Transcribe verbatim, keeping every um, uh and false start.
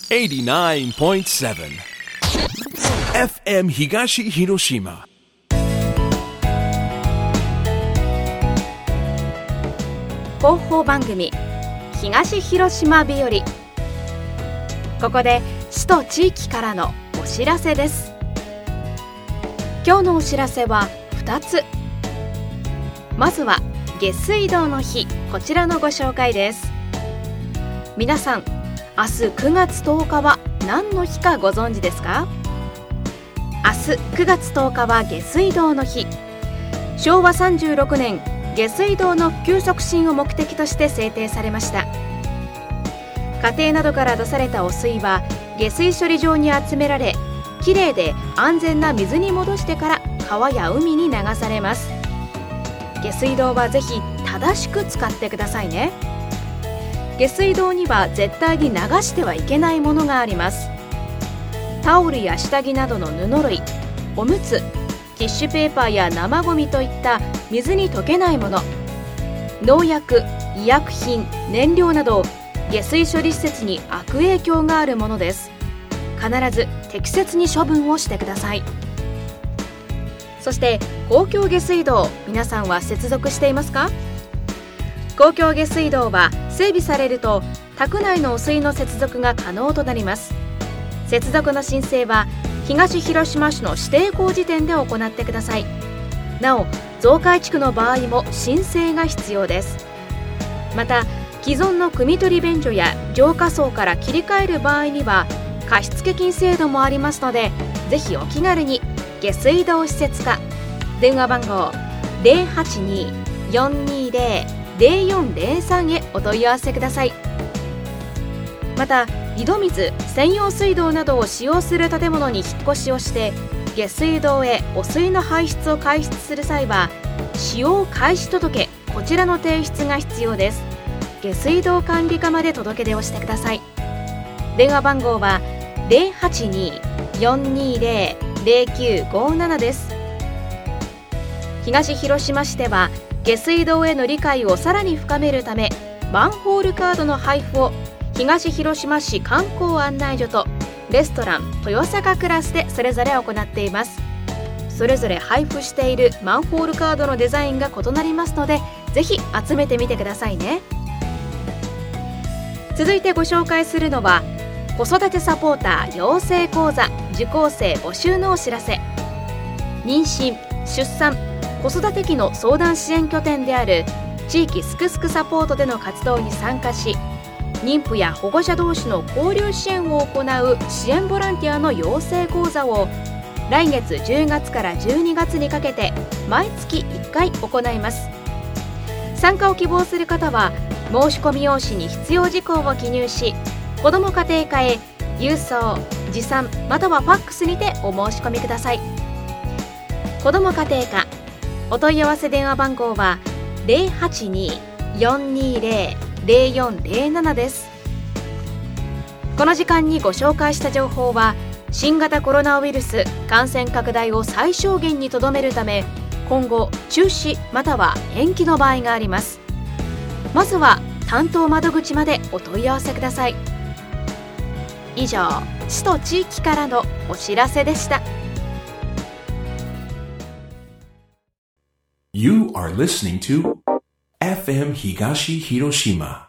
エイティナインポイントセブン エフエム 東広島。 広報番組東広島日和。ここで市と地域からのお知らせです。今日のお知らせはふたつ。まずは下水道の日、こちらのご紹介です。皆さん、明日くがつとおかは何の日かご存知ですか？明日くがつとおかは下水道の日。しょうわさんじゅうろくねん、下水道の普及促進を目的として制定されました。家庭などから出された汚水は下水処理場に集められ、きれいで安全な水に戻してから川や海に流されます。下水道はぜひ正しく使ってくださいね。下水道には絶対に流してはいけないものがあります。タオルや下着などの布類、おむつ、ティッシュペーパーや生ゴミといった水に溶けないもの、農薬、医薬品、燃料など下水処理施設に悪影響があるものです。必ず適切に処分をしてください。そして公共下水道、皆さんは接続していますか？公共下水道は整備されると宅内の汚水の接続が可能となります。接続の申請は東広島市の指定工事店で行ってください。なお、増改築の場合も申請が必要です。また、既存の汲み取り便所や浄化槽から切り替える場合には貸付金制度もありますので、ぜひお気軽に下水道施設課、電話番号 ゼロはちにー よんにーゼロ ゼロよんゼロさん へお問い合わせください。また、井戸水、専用水道などを使用する建物に引っ越しをして下水道へ汚水の排出を開始する際は使用開始届、こちらの提出が必要です。下水道管理課まで届け出をしてください。電話番号は ゼロはちにー よんにーゼロ ゼロきゅうごなな です。東広島市では下水道への理解をさらに深めるため、マンホールカードの配布を東広島市観光案内所とレストラン豊坂クラスでそれぞれ行っています。それぞれ配布しているマンホールカードのデザインが異なりますので、ぜひ集めてみてくださいね。続いてご紹介するのは子育てサポーター養成講座受講生募集のお知らせ。妊娠、出産、子育て期の相談支援拠点である地域すくすくサポートでの活動に参加し、妊婦や保護者同士の交流支援を行う支援ボランティアの養成講座を来月じゅうがつからじゅうにがつにかけて毎月いっかい行います。参加を希望する方は申し込み用紙に必要事項を記入し、子ども家庭課へ郵送、持参またはファックスにてお申し込みください。子ども家庭課お問い合わせ電話番号は ゼロはちにー よんにーゼロ ゼロよんゼロなな です。この時間にご紹介した情報は新型コロナウイルス感染拡大を最小限にとどめるため、今後中止または延期の場合があります。まずは担当窓口までお問い合わせください。以上、市と地域からのお知らせでした。 You are listening to エフエム 東広島